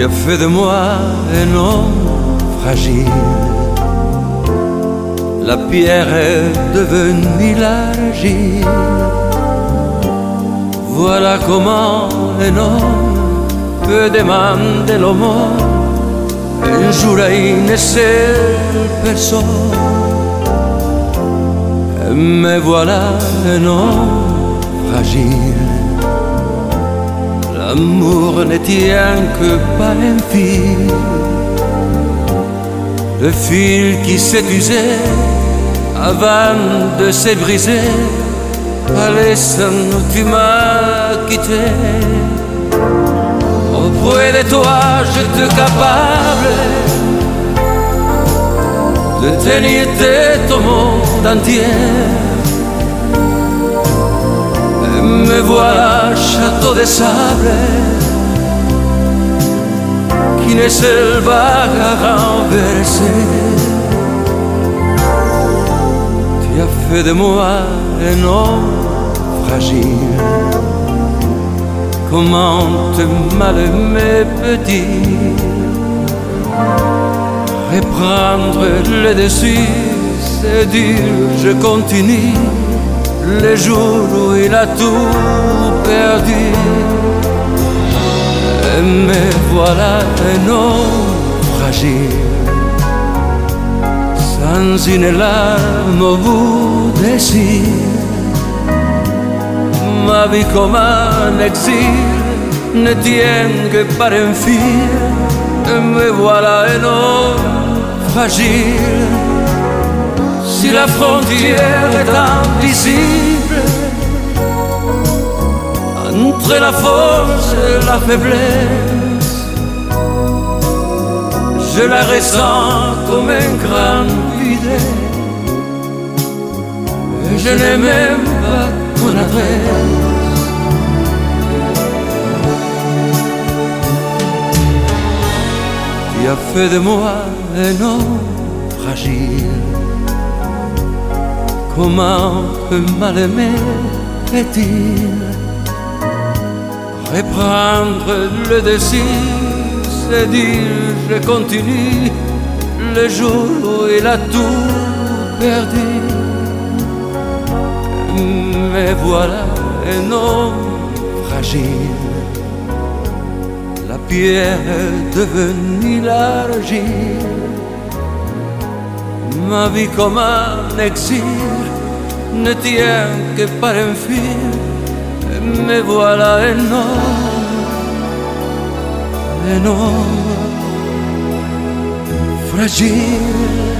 Tu as fait de moi un homme fragile. La pierre est devenue l'argile. Voilà comment un homme peut demander l'aumône un jour à une seule personne. Mais voilà un homme fragile. L'amour ne tient que par un fil. Le fil qui s'est usé avant de se briser. Allez, sans tu m'as quitté. Auprès de toi, je te capable de tenir tête au monde entier. Et me voilà, château de sable, qui ne se va à renverser. Tu as fait de moi un homme fragile. Comment te mal aimer petit, reprendre le dessus, c'est dur, je continue. Les jours où il a tout perdu. Et me voilà un homme fragile, sans une larme au bout des cils. Ma vie comme un exil ne tient que par un fil. Et me voilà un homme fragile. Si la frontière est invisible entre la force et la faiblesse, je la ressens comme un grand vide. Et je n'ai même pas ton adresse. Tu as fait de moi un homme fragile. Comment mal aimer est-il? Reprendre le dessus, c'est dire je continue. Le jour où il a tout perdu. Mais voilà un homme fragile. La pierre est devenue l'argile. Ma vie comme un exil ne tient que par un fil. Me voilà un homme fragile.